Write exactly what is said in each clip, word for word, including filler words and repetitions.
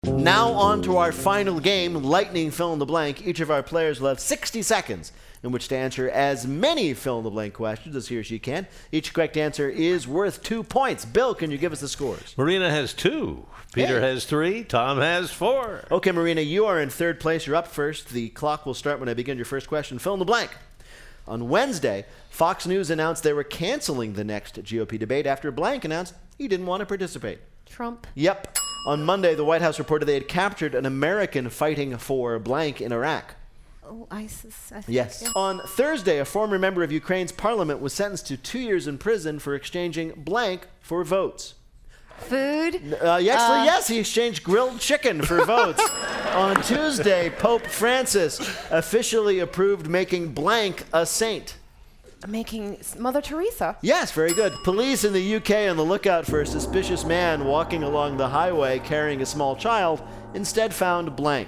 Now on to our final game, Lightning Fill in the Blank. Each of our players will have sixty seconds in which to answer as many fill-in-the-blank questions as he or she can. Each correct answer is worth two points. Bill, can you give us the scores? Marina has two. Peter Hey. has three. Tom has four. Okay, Marina, you are in third place. You're up first. The clock will start when I begin your first question. Fill in the blank. On Wednesday, Fox News announced they were canceling the next G O P debate after blank announced he didn't want to participate. Trump. Yep. On Monday, the White House reported they had captured an American fighting for blank in Iraq. Oh, ISIS. I think. Yes. Yeah. On Thursday, a former member of Ukraine's parliament was sentenced to two years in prison for exchanging blank for votes. Food. Uh, actually, Uh, yes, he exchanged grilled chicken for votes. On Tuesday, Pope Francis officially approved making blank a saint. Making Mother Teresa. Yes, very good. Police in the U K on the lookout for a suspicious man walking along the highway carrying a small child instead found blank.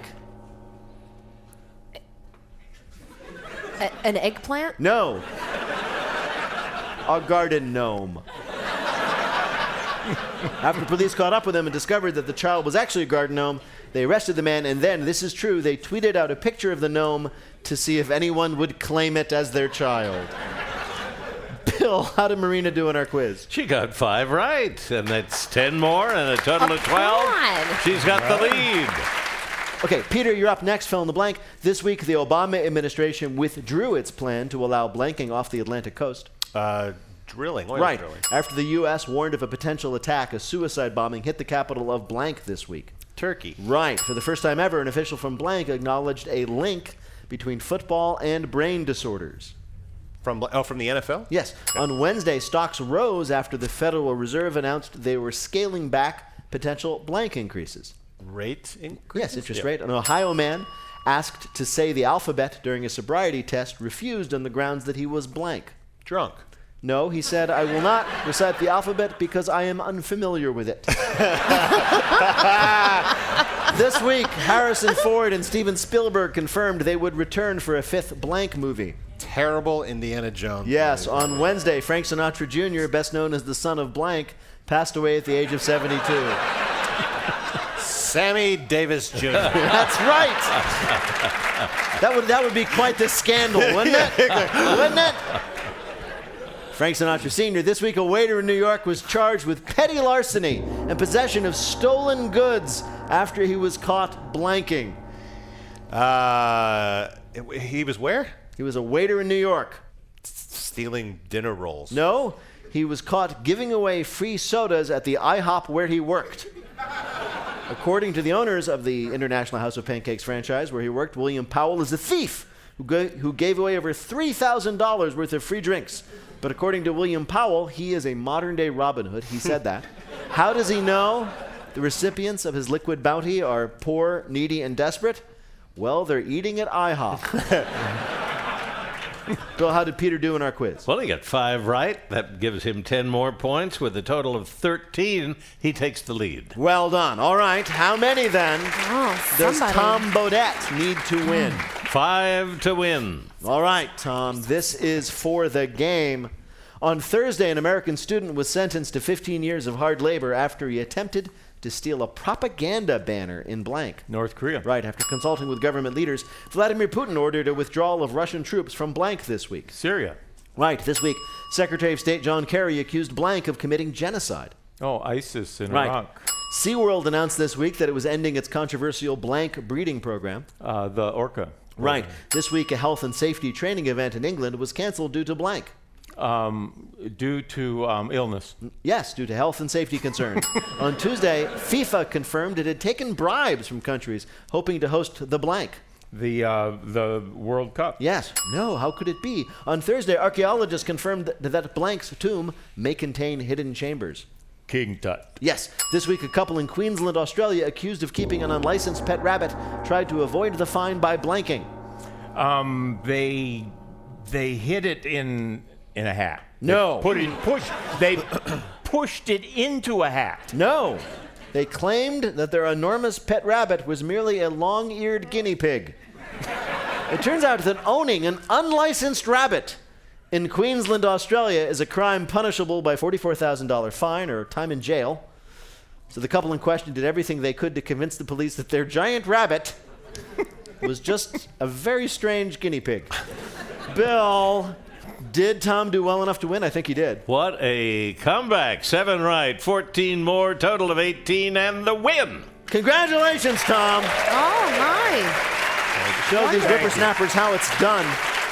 A- an eggplant. No. A garden gnome. After police caught up with him and discovered that the child was actually a garden gnome, they arrested the man, and then, this is true, they tweeted out a picture of the gnome to see if anyone would claim it as their child. Bill, how did Marina do in our quiz? She got five right, and that's ten more, and a total Oh, of twelve. come on. She's got the lead. Okay, Peter, you're up next. Fill in the blank. This week, the Obama administration withdrew its plan to allow blanking off the Atlantic coast. Uh, drilling, oil Right. drilling. After the U S warned of a potential attack, a suicide bombing hit the capital of blank this week. Turkey. Right. For the first time ever, an official from blank acknowledged a link between football and brain disorders. From bl- oh, from the N F L? Yes. On Wednesday, stocks rose after the Federal Reserve announced they were scaling back potential blank increases. Rate increase? Yes, interest Yeah. rate. An Ohio man asked to say the alphabet during a sobriety test refused on the grounds that he was blank. Drunk. No, he said, I will not recite the alphabet because I am unfamiliar with it. This week, Harrison Ford and Steven Spielberg confirmed they would return for a fifth blank movie. Terrible Indiana Jones. Yes, movie. on Wednesday, Frank Sinatra Junior, best known as the son of blank, passed away at the age of seventy-two. Sammy Davis Junior That's right. That would that would be quite the scandal, wouldn't it? Wouldn't it? Frank Sinatra Senior This week, a waiter in New York was charged with petty larceny and possession of stolen goods after he was caught blanking. Uh, it- he was where? He was a waiter in New York. Stealing dinner rolls. No, he was caught giving away free sodas at the IHOP where he worked. According to the owners of the International House of Pancakes franchise where he worked, William Powell is a thief who, ga- who gave away over three thousand dollars worth of free drinks. But according to William Powell, he is a modern-day Robin Hood. He said that. How does he know the recipients of his liquid bounty are poor, needy, and desperate? Well, they're eating at IHOP. Bill, how did Peter do in our quiz? Well, he got five right. That gives him ten more points. With a total of thirteen, he takes the lead. Well done. All right. How many then Oh, does somebody. Tom Bodette need to win? Five to win. All right, Tom. This is for the game. On Thursday, an American student was sentenced to fifteen years of hard labor after he attempted to steal a propaganda banner in blank. North Korea. Right. After consulting with government leaders, Vladimir Putin ordered a withdrawal of Russian troops from blank this week. Syria. Right. This week, Secretary of State John Kerry accused blank of committing genocide. Oh, ISIS in Right. Iraq. SeaWorld announced this week that it was ending its controversial blank breeding program. Uh, the orca. Right. This week, a health and safety training event in England was canceled due to blank. Um, due to um, illness. Yes, due to health and safety concerns. On Tuesday, FIFA confirmed it had taken bribes from countries hoping to host the blank. The uh, the World Cup. Yes. No, how could it be? On Thursday, archaeologists confirmed that, that blank's tomb may contain hidden chambers. King Tut. Yes. This week, a couple in Queensland, Australia, accused of keeping an unlicensed pet rabbit, tried to avoid the fine by blanking. Um, they they hid it in in a hat. No. They put it push. They pushed it into a hat. No. They claimed that their enormous pet rabbit was merely a long-eared guinea pig. It turns out that owning an unlicensed rabbit in Queensland, Australia, is a crime punishable by forty-four thousand dollars fine or time in jail. So the couple in question did everything they could to convince the police that their giant rabbit was just a very strange guinea pig. Bill, did Tom do well enough to win? I think he did. What a comeback. Seven right, fourteen more, total of eighteen, and the win. Congratulations, Tom. Oh, nice. Show these whippersnappers how it's done.